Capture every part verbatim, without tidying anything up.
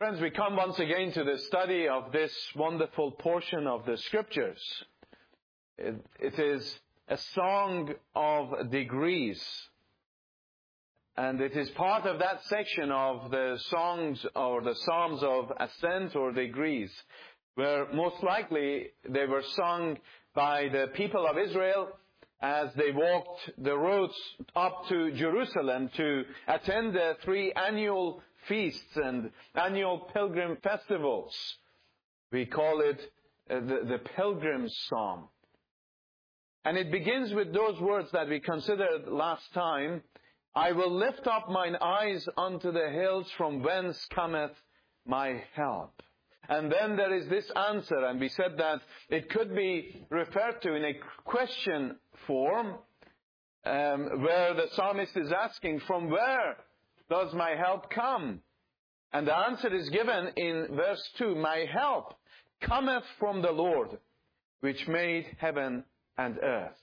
Friends, we come once again to the study of this wonderful portion of the Scriptures. It, it is a song of degrees. And it is part of that section of the songs or the Psalms of ascent or degrees, where most likely they were sung by the people of Israel as they walked the roads up to Jerusalem to attend the three annual feasts and annual pilgrim festivals. We call it uh, the, the Pilgrim's Psalm. And it begins with those words that we considered last time. I will lift up mine eyes unto the hills, from whence cometh my help. And then there is this answer, and we said that it could be referred to in a question form, um, where the psalmist is asking, from where does my help come? And the answer is given in verse two. My help cometh from the Lord, which made heaven and earth.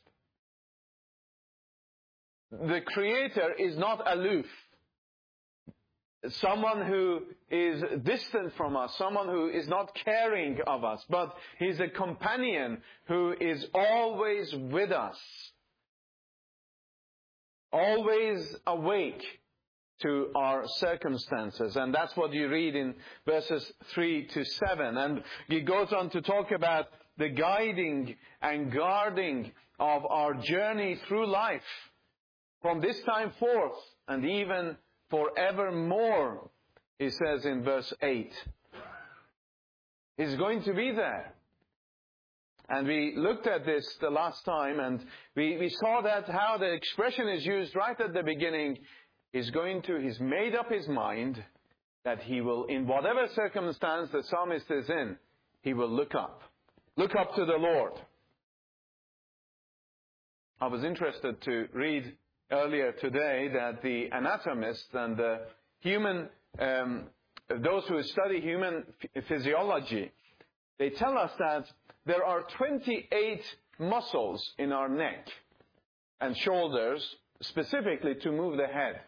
The Creator is not aloof. Someone who is distant from us, someone who is not caring of us, but He's a companion who is always with us, always awake to our circumstances. And that's what you read in verses three to seven. And he goes on to talk about the guiding and guarding of our journey through life from this time forth and even forevermore, he says in verse eight. He's going to be there. And we looked at this the last time, and we, we saw that how the expression is used right at the beginning. He's going to, he's made up his mind that he will, in whatever circumstance the psalmist is in, he will look up. Look up to the Lord. I was interested to read earlier today that the anatomists and the human, um, those who study human physiology, they tell us that there are twenty-eight muscles in our neck and shoulders, specifically to move the head.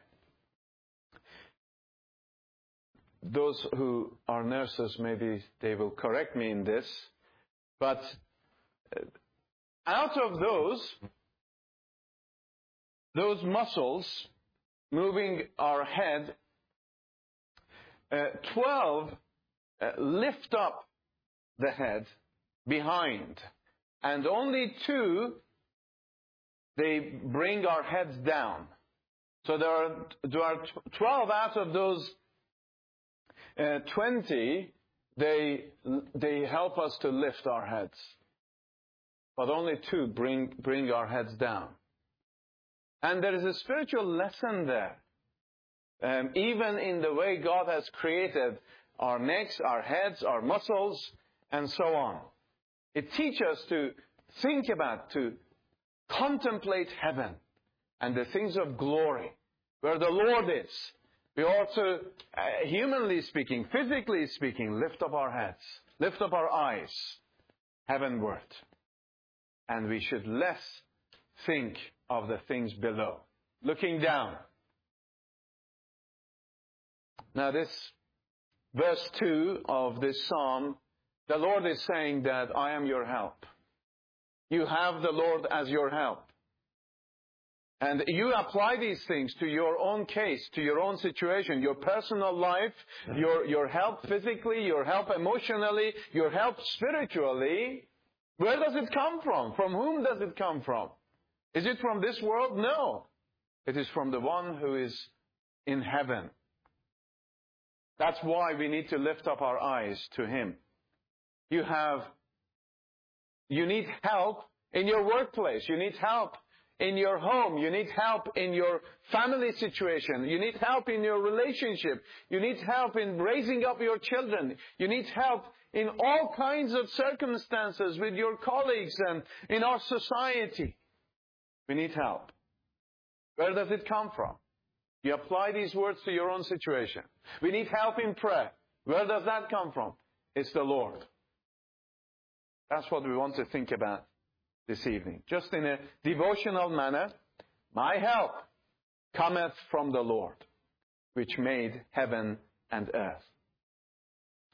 Those who are nurses, maybe they will correct me in this, but out of those, those muscles moving our head, uh, twelve uh, lift up the head behind, and only two, they bring our heads down. So there are, there are twelve out of those uh, twenty, they, they help us to lift our heads. But only two bring, bring our heads down. And there is a spiritual lesson there. Um, even in the way God has created our necks, our heads, our muscles, and so on. It teaches us to think about, to contemplate heaven and the things of glory, where the Lord is. We ought to, uh, humanly speaking, physically speaking, lift up our heads, lift up our eyes heavenward. And we should less think of the things below, looking down. Now this verse two of this psalm, the Lord is saying that I am your help. You have the Lord as your help. And you apply these things to your own case, to your own situation, your personal life, your, your help physically, your help emotionally, your help spiritually. Where does it come from? From whom does it come from? Is it from this world? No. It is from the one who is in heaven. That's why we need to lift up our eyes to Him. You have, you need help in your workplace. You need help in your home. You need help in your family situation. You need help in your relationship. You need help in raising up your children. You need help in all kinds of circumstances with your colleagues and in our society. We need help. Where does it come from? You apply these words to your own situation. We need help in prayer. Where does that come from? It's the Lord. That's what we want to think about this evening. Just in a devotional manner, my help cometh from the Lord, which made heaven and earth.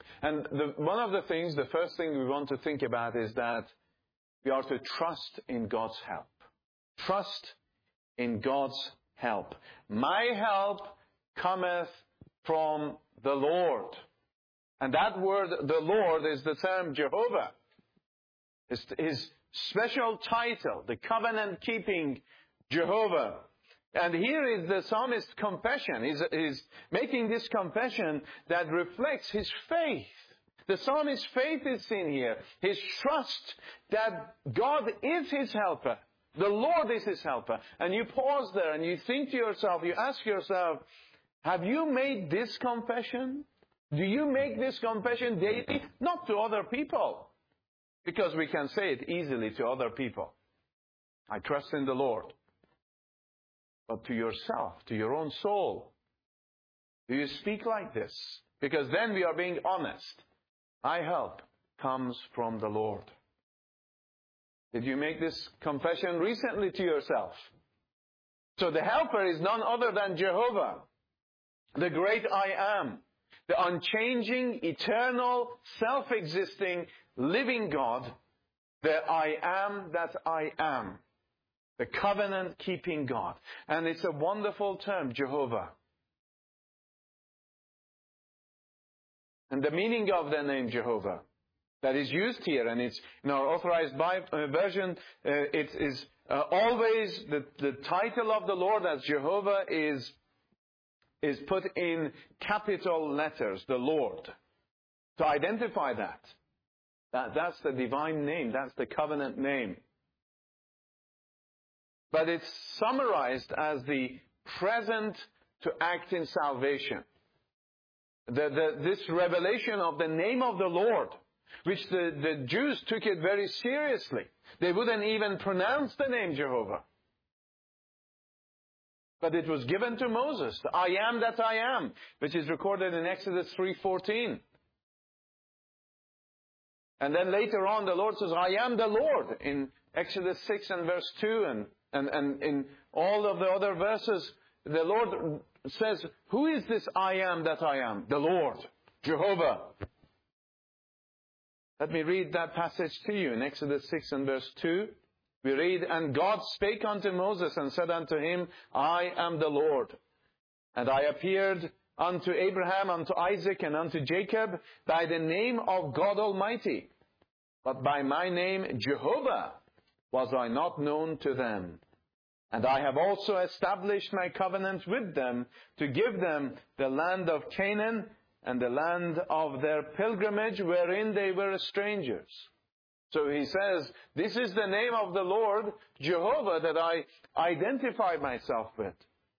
And the, one of the things, the first thing we want to think about is that we are to trust in God's help. Trust in God's help. My help cometh from the Lord. And that word, the Lord, is the term Jehovah. It's his special title, the covenant-keeping Jehovah. And here is the psalmist's confession. He's, he's making this confession that reflects his faith. The psalmist's faith is seen here. His trust that God is his helper. The Lord is his helper. And you pause there and you think to yourself, you ask yourself, have you made this confession? Do you make this confession daily? Not to other people. Because we can say it easily to other people. I trust in the Lord. But to yourself, to your own soul, do you speak like this? Because then we are being honest. My help comes from the Lord. Did you make this confession recently to yourself? So the helper is none other than Jehovah, the great I am, the unchanging, eternal, self-existing, living God, the I am that I am. The covenant-keeping God. And it's a wonderful term, Jehovah. And the meaning of the name Jehovah that is used here, and it's in our authorized Bible, uh, version, uh, it is uh, always the, the title of the Lord as Jehovah is, is put in capital letters, the Lord, to identify that. that. That's the divine name. That's the covenant name. But it's summarized as the present to act in salvation. The, the, this revelation of the name of the Lord, which the, the Jews took it very seriously. They wouldn't even pronounce the name Jehovah. But it was given to Moses, the I am that I am, which is recorded in Exodus three fourteen. And then later on the Lord says, I am the Lord in Exodus six and verse two, and And, and in all of the other verses, the Lord says, who is this I am that I am? The Lord, Jehovah. Let me read that passage to you in Exodus six and verse two. We read, and God spake unto Moses and said unto him, I am the Lord. And I appeared unto Abraham, unto Isaac, and unto Jacob by the name of God Almighty. But by my name, Jehovah, was I not known to them. And I have also established my covenant with them to give them the land of Canaan and the land of their pilgrimage wherein they were strangers. So he says, this is the name of the Lord, Jehovah, that I identify myself with.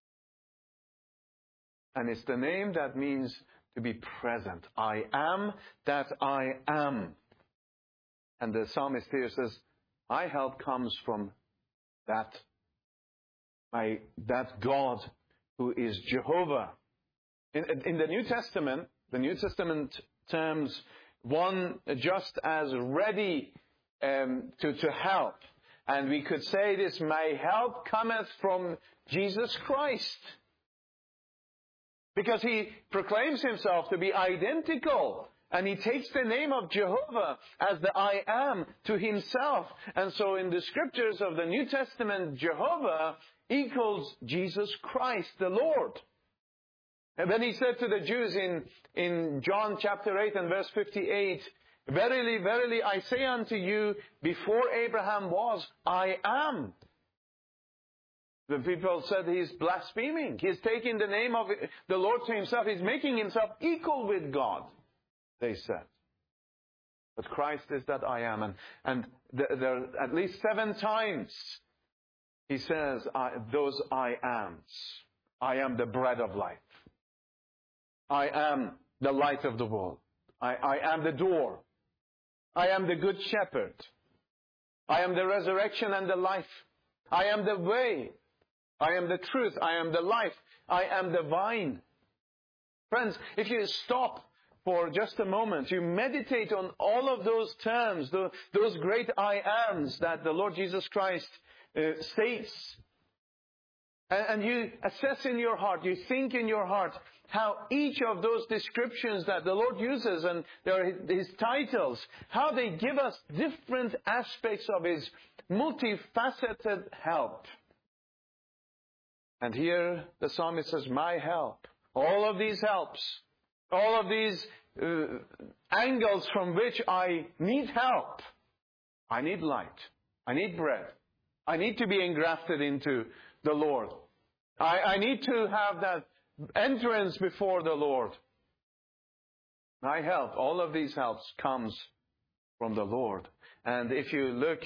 And it's the name that means to be present. I am that I am. And the psalmist here says, my help comes from that, my, that God who is Jehovah. In, in the New Testament, the New Testament terms one just as ready um, to, to help. And we could say this, my help cometh from Jesus Christ. Because he proclaims himself to be identical. And he takes the name of Jehovah as the I am to himself. And so in the scriptures of the New Testament, Jehovah equals Jesus Christ, the Lord. And then he said to the Jews in, in John chapter eight and verse fifty-eight, verily, verily, I say unto you, before Abraham was, I am. The people said he's blaspheming. He's taking the name of the Lord to himself. He's making himself equal with God, they said. But Christ is that I am. And, and there, there at least seven times he says, I, those I ams. I am the bread of life. I am the light of the world. I, I am the door. I am the good shepherd. I am the resurrection and the life. I am the way. I am the truth. I am the life. I am the vine. Friends, if you stop for just a moment, you meditate on all of those terms, the, those great I ams that the Lord Jesus Christ uh, states, and, and you assess in your heart, you think in your heart, how each of those descriptions that the Lord uses and their, His titles, how they give us different aspects of His multifaceted help. And here the psalmist says, my help. All of these helps, all of these uh, angles from which I need help. I need light. I need bread. I need to be engrafted into the Lord. I, I need to have that entrance before the Lord. My help, all of these helps comes from the Lord. And if you look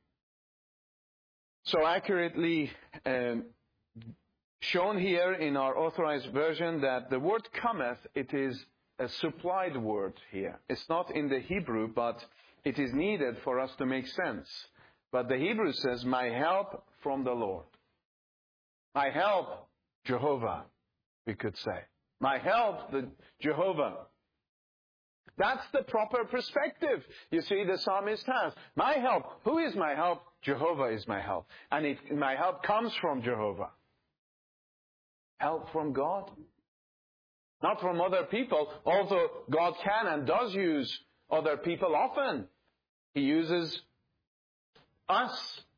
so accurately um, shown here in our authorized version that the word cometh, it is a supplied word here. It's not in the Hebrew, but it is needed for us to make sense. But the Hebrew says, my help from the Lord. My help, Jehovah, we could say. My help, the Jehovah. That's the proper perspective, you see, the psalmist has. My help. Who is my help? Jehovah is my help. And it, my help comes from Jehovah. Help from God. Not from other people, although God can and does use other people often. He uses us.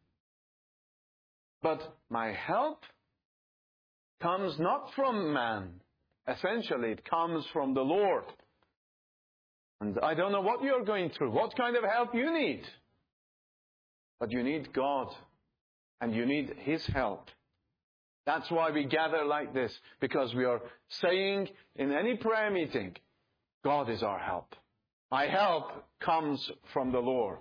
But my help comes not from man. Essentially, it comes from the Lord. And I don't know what you're going through, what kind of help you need. But you need God, and you need His help. That's why we gather like this, because we are saying in any prayer meeting, God is our help. My help comes from the Lord.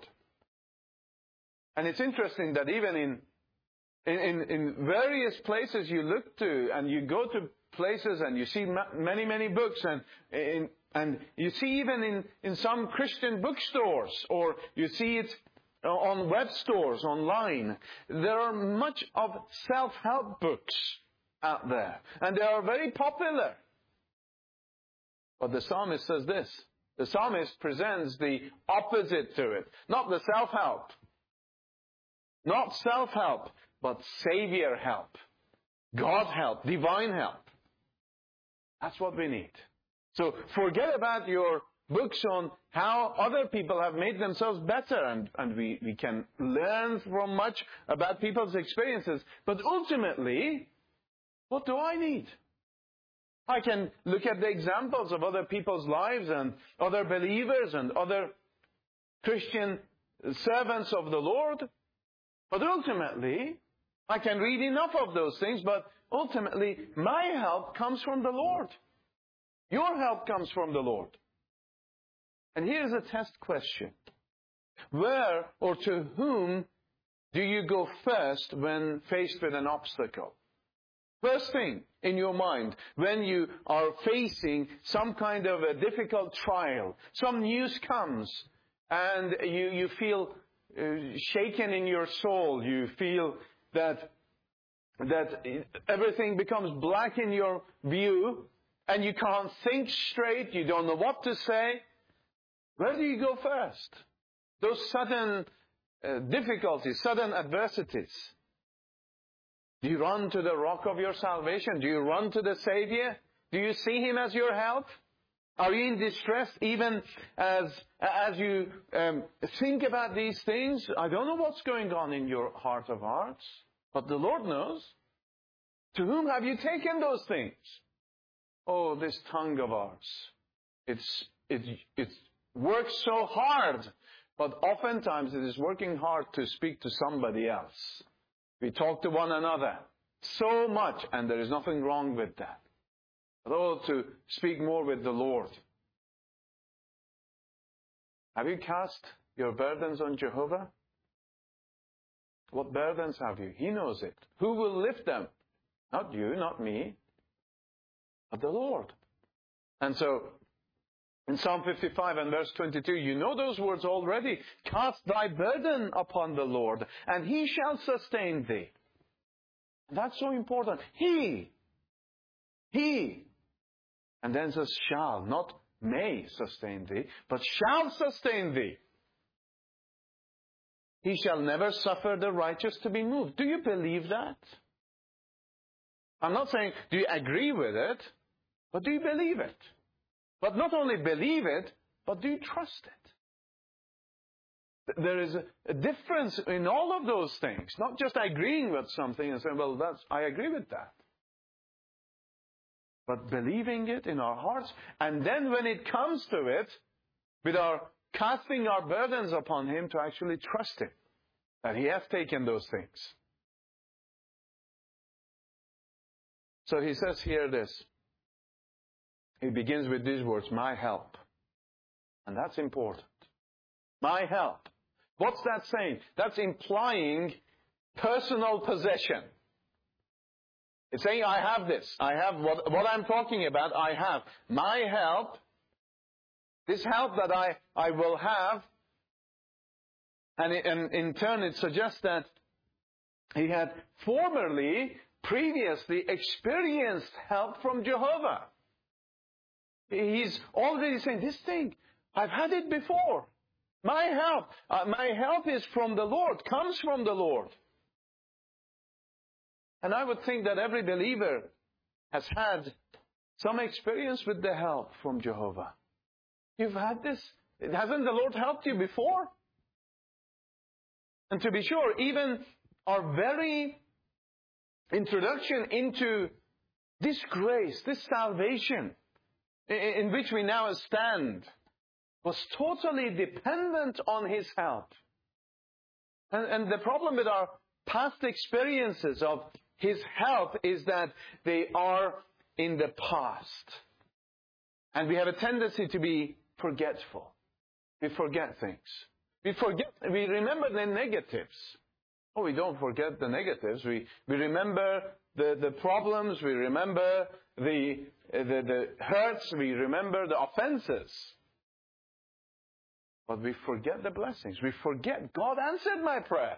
And it's interesting that even in In, in, in various places you look to, and you go to places and you see ma- many, many books, and in, and you see even in, in some Christian bookstores, or you see it on web stores, online, there are much of self-help books out there. And they are very popular. But the psalmist says this. The psalmist presents the opposite to it. Not the self-help. Not self-help. But Savior help, God help, divine help. That's what we need. So forget about your books on how other people have made themselves better. And, and we, we can learn from much about people's experiences. But ultimately, what do I need? I can look at the examples of other people's lives and other believers and other Christian servants of the Lord. But ultimately, I can read enough of those things, but ultimately, my help comes from the Lord. Your help comes from the Lord. And here's a test question. Where or to whom do you go first when faced with an obstacle? First thing in your mind, when you are facing some kind of a difficult trial, some news comes, and you, you feel uh, shaken in your soul, you feel that that everything becomes black in your view, and you can't think straight, you don't know what to say. Where do you go first? Those sudden uh, difficulties, sudden adversities. Do you run to the rock of your salvation? Do you run to the Savior? Do you see Him as your help? Are you in distress even as as you um, think about these things? I don't know what's going on in your heart of hearts, but the Lord knows. To whom have you taken those things? Oh, this tongue of ours. It's it it works so hard, but oftentimes it is working hard to speak to somebody else. We talk to one another so much, and there is nothing wrong with that. But oh, to speak more with the Lord. Have you cast your burdens on Jehovah? What burdens have you? He knows it. Who will lift them? Not you, not me, but the Lord. And so, in Psalm fifty-five and verse twenty-two, you know those words already. Cast thy burden upon the Lord, and He shall sustain thee. That's so important. He. He. And then says shall, not may sustain thee, but shall sustain thee. He shall never suffer the righteous to be moved. Do you believe that? I'm not saying, do you agree with it? But do you believe it? But not only believe it, but do you trust it? There is a, a difference in all of those things. Not just agreeing with something and saying, well, that's, I agree with that. But believing it in our hearts. And then when it comes to it, with our casting our burdens upon Him, to actually trust Him. That He has taken those things. So He says here this. He begins with these words, my help. And that's important. My help. What's that saying? That's implying personal possession. It's saying, I have this. I have what, what I'm talking about, I have. My help, this help that I, I will have, and, it, and in turn it suggests that he had formerly, previously experienced help from Jehovah. He's already saying, this thing, I've had it before. My help, uh, my help is from the Lord, comes from the Lord. And I would think that every believer has had some experience with the help from Jehovah. You've had this. Hasn't the Lord helped you before? And to be sure, even our very introduction into this grace, this salvation, in which we now stand, was totally dependent on His help. And, and the problem with our past experiences of His help is that they are in the past. And we have a tendency to be forgetful. We forget things. We forget, we remember the negatives. Oh, we don't forget the negatives. We, we remember the, the problems. We remember the, the, the hurts. We remember the offenses. But we forget the blessings. We forget God answered my prayer.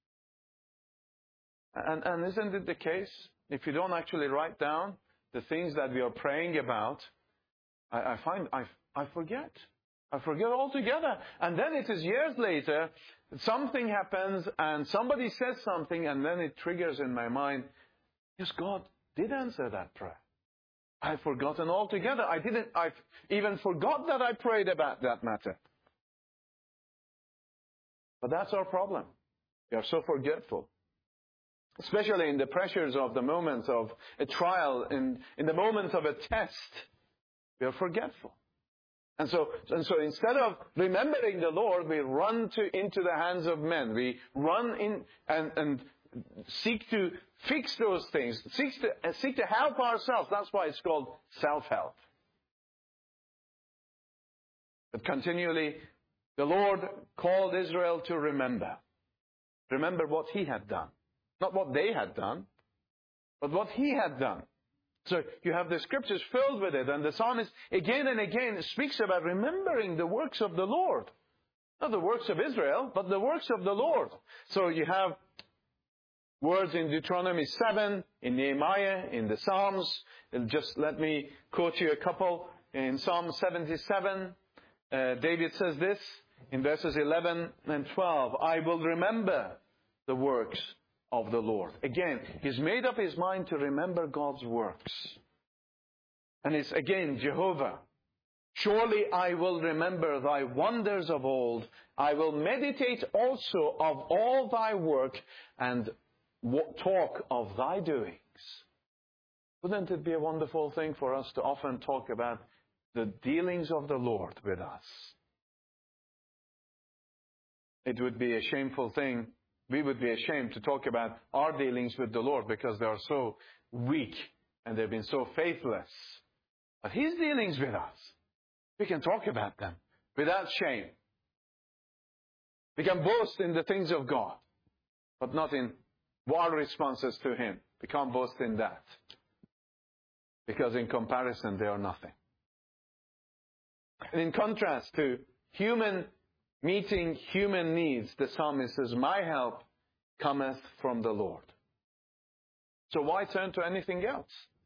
And, and isn't it the case? If you don't actually write down the things that we are praying about, I, I find I, I forget. I forget altogether. And then it is years later, something happens and somebody says something and then it triggers in my mind, yes, God did answer that prayer. I've forgotten altogether. I didn't, I even forgot that I prayed about that matter. But that's our problem. We are so forgetful. Especially in the pressures of the moments of a trial, in, in the moments of a test, we are forgetful. And so, and so instead of remembering the Lord, we run to, into the hands of men. We run in and, and seek to fix those things, seek to, uh, seek to help ourselves. That's why it's called self-help. But continually, the Lord called Israel to remember. Remember what He had done. Not what they had done, but what He had done. So you have the scriptures filled with it, and the psalmist again and again speaks about remembering the works of the Lord. Not the works of Israel, but the works of the Lord. So you have words in Deuteronomy seven, in Nehemiah, in the Psalms. Just let me quote you a couple. In Psalm seventy-seven, uh, David says this in verses eleven and twelve. I will remember the works of the Lord. Again, he's made up his mind to remember God's works. And it's again, Jehovah. Surely I will remember thy wonders of old. I will meditate also of all thy work and talk of thy doings. Wouldn't it be a wonderful thing for us to often talk about the dealings of the Lord with us? It would be a shameful thing. We would be ashamed to talk about our dealings with the Lord because they are so weak and they've been so faithless. But His dealings with us, we can talk about them without shame. We can boast in the things of God, but not in our responses to Him. We can't boast in that. Because in comparison, they are nothing. And in contrast to human meeting human needs, the psalmist says, my help cometh from the Lord. So why turn to anything else?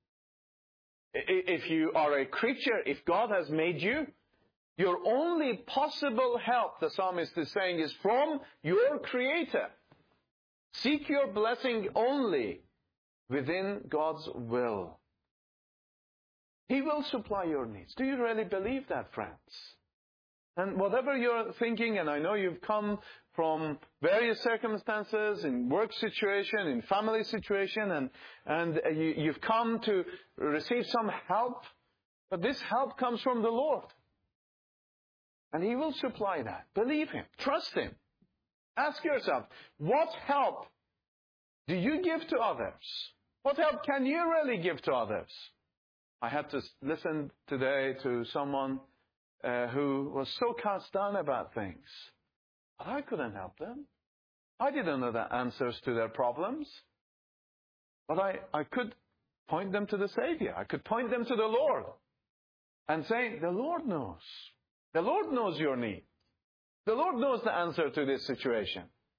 If you are a creature, if God has made you, your only possible help, the psalmist is saying, is from your Creator. Seek your blessing only within God's will. He will supply your needs. Do you really believe that, friends? And whatever you're thinking, and I know you've come from various circumstances, in work situation, in family situation, and, and you, you've come to receive some help, but this help comes from the Lord. And He will supply that. Believe Him. Trust Him. Ask yourself, what help do you give to others? What help can you really give to others? I had to listen today to someone uh, who was so cast down about things. But I couldn't help them. I didn't know the answers to their problems. But I, I could point them to the Savior. I could point them to the Lord. And say, the Lord knows. The Lord knows your need. The Lord knows the answer to this situation.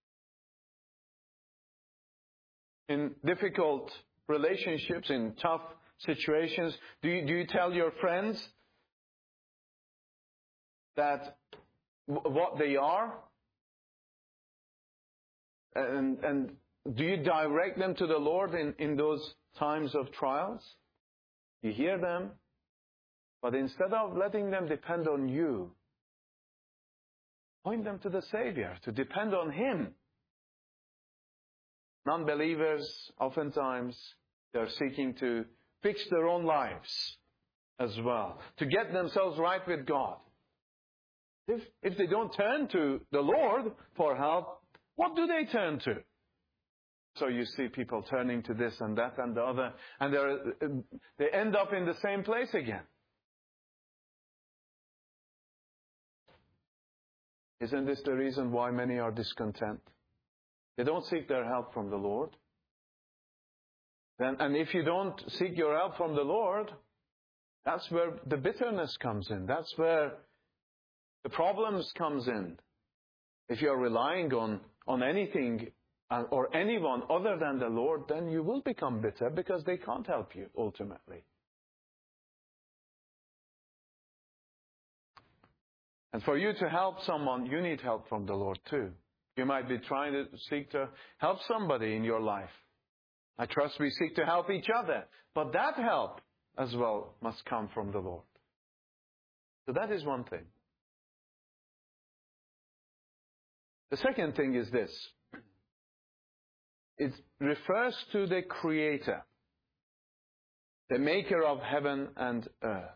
In difficult relationships, in tough situations, do you, do you tell your friends that w- what they are? And, and do you direct them to the Lord in, in those times of trials? You hear them, but instead of letting them depend on you, point them to the Savior, to depend on Him. Non-believers, oftentimes, they're seeking to fix their own lives as well, to get themselves right with God. If, if they don't turn to the Lord for help, what do they turn to? So you see people turning to this and that and the other, and they're, they end up in the same place again. Isn't this the reason why many are discontent? They don't seek their help from the Lord. And, and if you don't seek your help from the Lord, that's where the bitterness comes in. That's where the problems comes in. If you're relying on, on anything or anyone other than the Lord, then you will become bitter because they can't help you ultimately. And for you to help someone, you need help from the Lord too. You might be trying to seek to help somebody in your life. I trust we seek to help each other. But that help as well must come from the Lord. So that is one thing. The second thing is this. It refers to the Creator, the Maker of heaven and earth.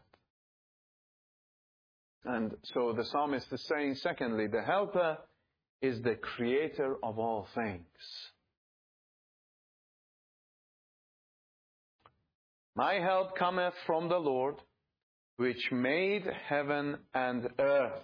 And so the psalmist is saying, secondly, the Helper is the Creator of all things. My help cometh from the Lord, which made heaven and earth.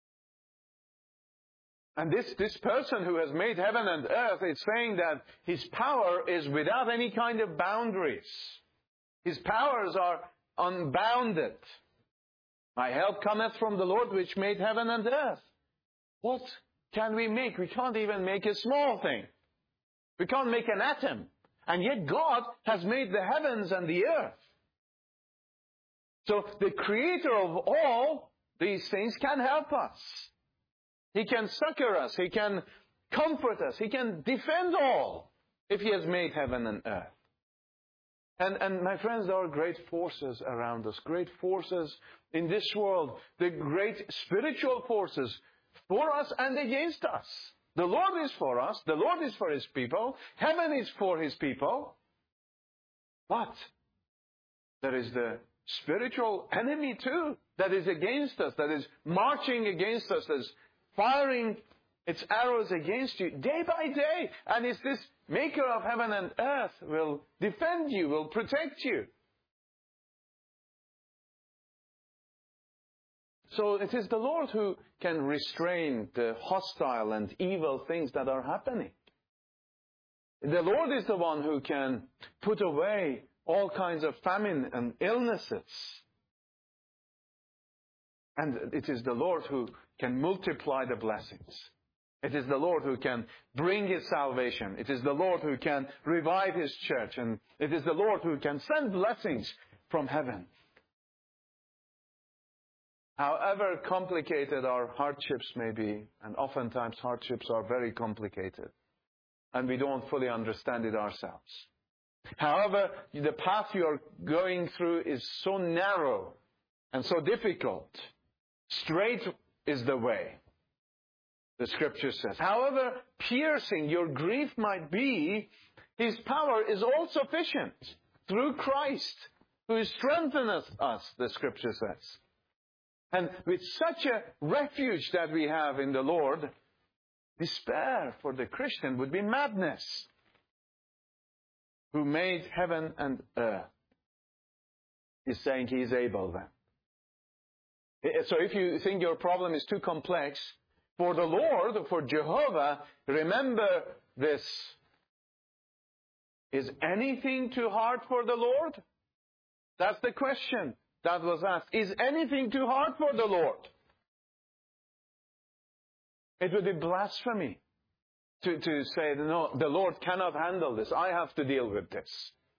And this, this person who has made heaven and earth is saying that His power is without any kind of boundaries. His powers are unbounded. My help cometh from the Lord which made heaven and earth. What can we make? We can't even make a small thing. We can't make an atom. And yet God has made the heavens and the earth. So the Creator of all these things can help us. He can succor us. He can comfort us. He can defend all if He has made heaven and earth. And, and my friends, there are great forces around us, great forces in this world, the great spiritual forces for us and against us. The Lord is for us. The Lord is for His people. Heaven is for His people. But there is the spiritual enemy too that is against us, that is marching against us, that is firing its arrows against you day by day. And it's this Maker of heaven and earth will defend you, will protect you. So it is the Lord who can restrain the hostile and evil things that are happening. The Lord is the one who can put away all kinds of famine and illnesses. And it is the Lord who can multiply the blessings. It is the Lord who can bring His salvation. It is the Lord who can revive His church. And it is the Lord who can send blessings from heaven. However complicated our hardships may be, and oftentimes hardships are very complicated, and we don't fully understand it ourselves. However, the path you are going through is so narrow and so difficult. Straight is the way, the Scripture says. However piercing your grief might be, His power is all sufficient through Christ, who strengthens us, the Scripture says. And with such a refuge that we have in the Lord, despair for the Christian would be madness. Who made heaven and earth. He's saying He is able then. So if you think your problem is too complex, for the Lord, for Jehovah, remember this. Is anything too hard for the Lord? That's the question that was asked. Is anything too hard for the Lord? It would be blasphemy to, to say, no, the Lord cannot handle this. I have to deal with this.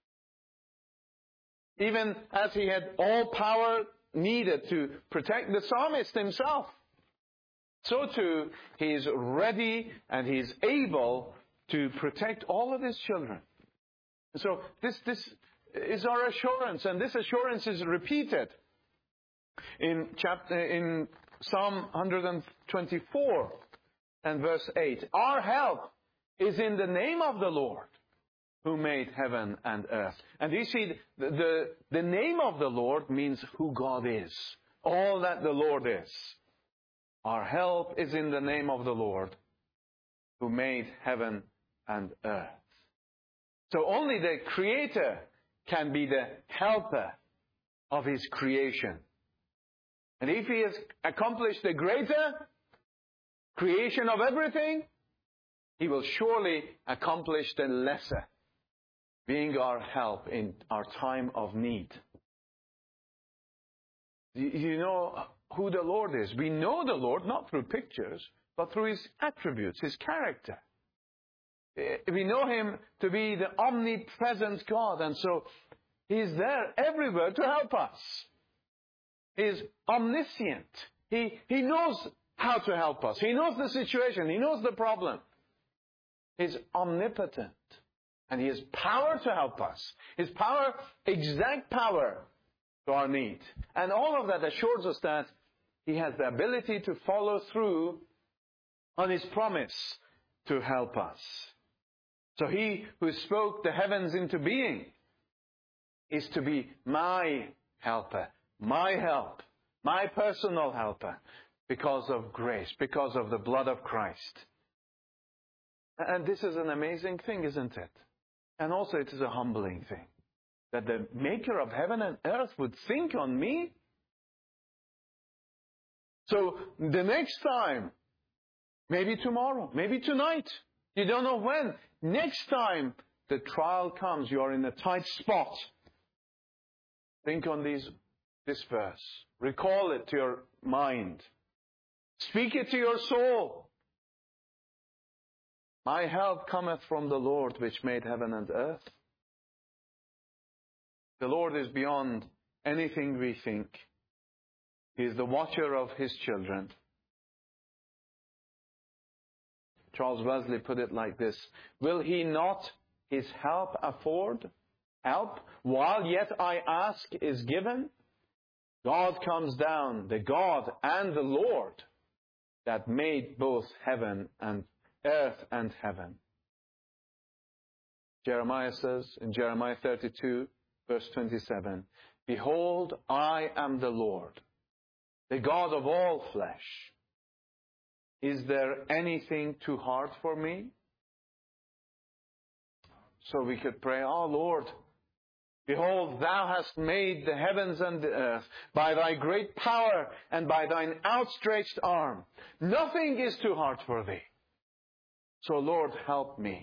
Even as He had all power needed to protect the psalmist himself, so too He is ready and He is able to protect all of His children. So this, this is our assurance, and this assurance is repeated in chapter in Psalm one twenty-four and verse eight. Our help is in the name of the Lord, who made heaven and earth. And you see, the, the, the name of the Lord means who God is. All that the Lord is. Our help is in the name of the Lord, who made heaven and earth. So only the Creator can be the helper of His creation. And if He has accomplished the greater creation of everything, He will surely accomplish the lesser, being our help in our time of need. You know who the Lord is. We know the Lord not through pictures, but through His attributes, His character. We know Him to be the omnipresent God, and so He's there everywhere to help us. He's omniscient. He, he knows how to help us. He knows the situation. He knows the problem. He's omnipotent. And He has power to help us. His power, exact power to our need. And all of that assures us that He has the ability to follow through on His promise to help us. So He who spoke the heavens into being is to be my helper, my help, my personal helper, because of grace, because of the blood of Christ. And this is an amazing thing, isn't it? And also it is a humbling thing, that the Maker of heaven and earth would think on me. So the next time, maybe tomorrow, maybe tonight, you don't know when, next time the trial comes, you are in a tight spot. Think on these, this verse. Recall it to your mind. Speak it to your soul. My help cometh from the Lord, which made heaven and earth. The Lord is beyond anything we think. He is the watcher of His children. Charles Wesley put it like this: will He not His help afford? Help, while yet I ask, is given. God comes down, the God and the Lord that made both heaven and earth and heaven. Jeremiah says in Jeremiah thirty-two, verse twenty-seven, behold, I am the Lord, the God of all flesh. Is there anything too hard for me? So we could pray, oh Lord, behold, Thou hast made the heavens and the earth by Thy great power and by Thine outstretched arm. Nothing is too hard for Thee. So Lord, help me.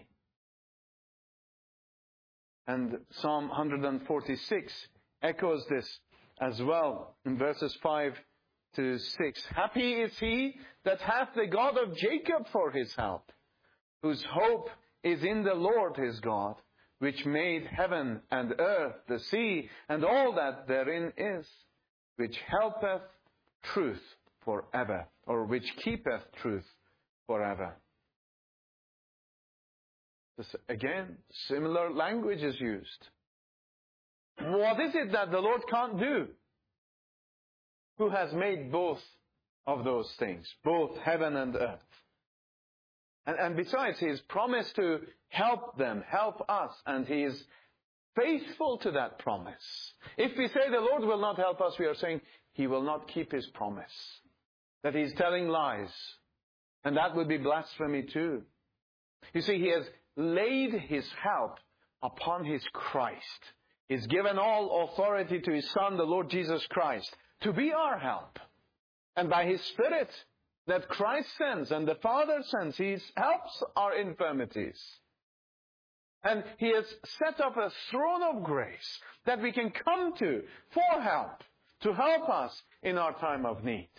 And Psalm one forty-six echoes this as well in verses five to six. Happy is he that hath the God of Jacob for his help, whose hope is in the Lord his God, which made heaven and earth, the sea, and all that therein is, which helpeth truth forever, or which keepeth truth forever. This, again, similar language is used. What is it that the Lord can't do? Who has made both of those things, both heaven and earth? And, and besides, He has promised to help them, help us, and He is faithful to that promise. If we say the Lord will not help us, we are saying He will not keep His promise. That He's telling lies. And that would be blasphemy too. You see, He has laid His help upon His Christ. He's given all authority to His Son, the Lord Jesus Christ, to be our help. And by His Spirit that Christ sends and the Father sends, He helps our infirmities. And He has set up a throne of grace that we can come to for help, to help us in our time of need.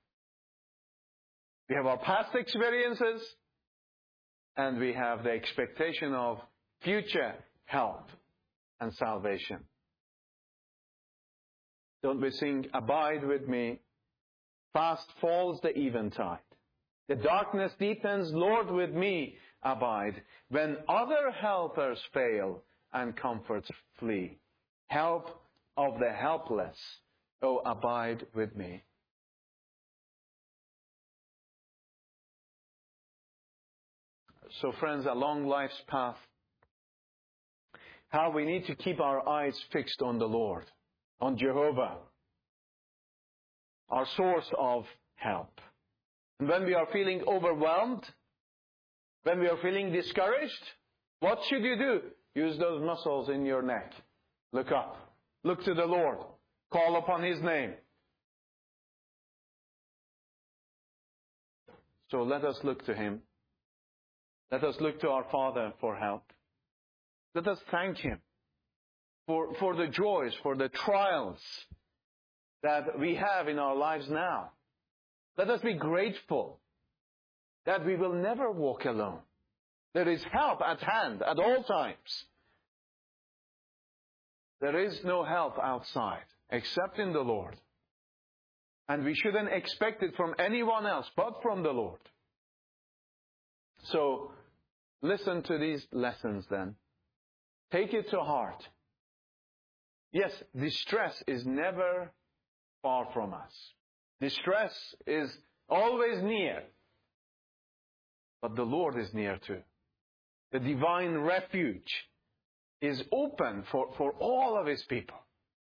We have our past experiences, and we have the expectation of future help and salvation. Don't we sing, "Abide with me, fast falls the eventide. The darkness deepens, Lord, with me abide. When other helpers fail and comforts flee, help of the helpless, oh, abide with me." So friends, along life's path, how we need to keep our eyes fixed on the Lord, on Jehovah, our source of help. And when we are feeling overwhelmed, when we are feeling discouraged, what should you do? Use those muscles in your neck. Look up. Look to the Lord. Call upon His name. So let us look to Him. Let us look to our Father for help. Let us thank Him for, for the joys, for the trials that we have in our lives now. Let us be grateful that we will never walk alone. There is help at hand at all times. There is no help outside except in the Lord. And we shouldn't expect it from anyone else but from the Lord. So, listen to these lessons then. Take it to heart. Yes, distress is never far from us. Distress is always near. But the Lord is near too. The divine refuge is open for, for all of His people.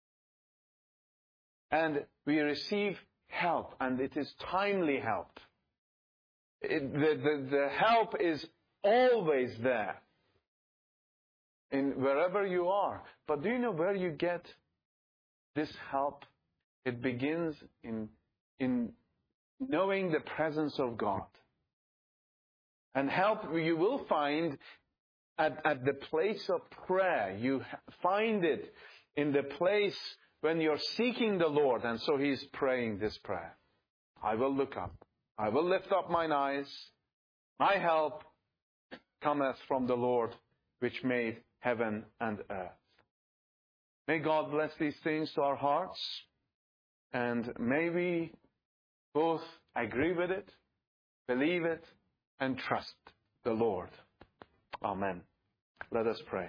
And we receive help, and it is timely help. It, the, the, the help is always there, in wherever you are. But do you know where you get this help? It begins in, in knowing the presence of God. And help you will find at, at the place of prayer. You find it in the place when you're seeking the Lord. And so He's praying this prayer. I will look up. I will lift up mine eyes. My help cometh from the Lord, which made heaven and earth. May God bless these things to our hearts. And may we both agree with it, believe it, and trust the Lord. Amen. Let us pray.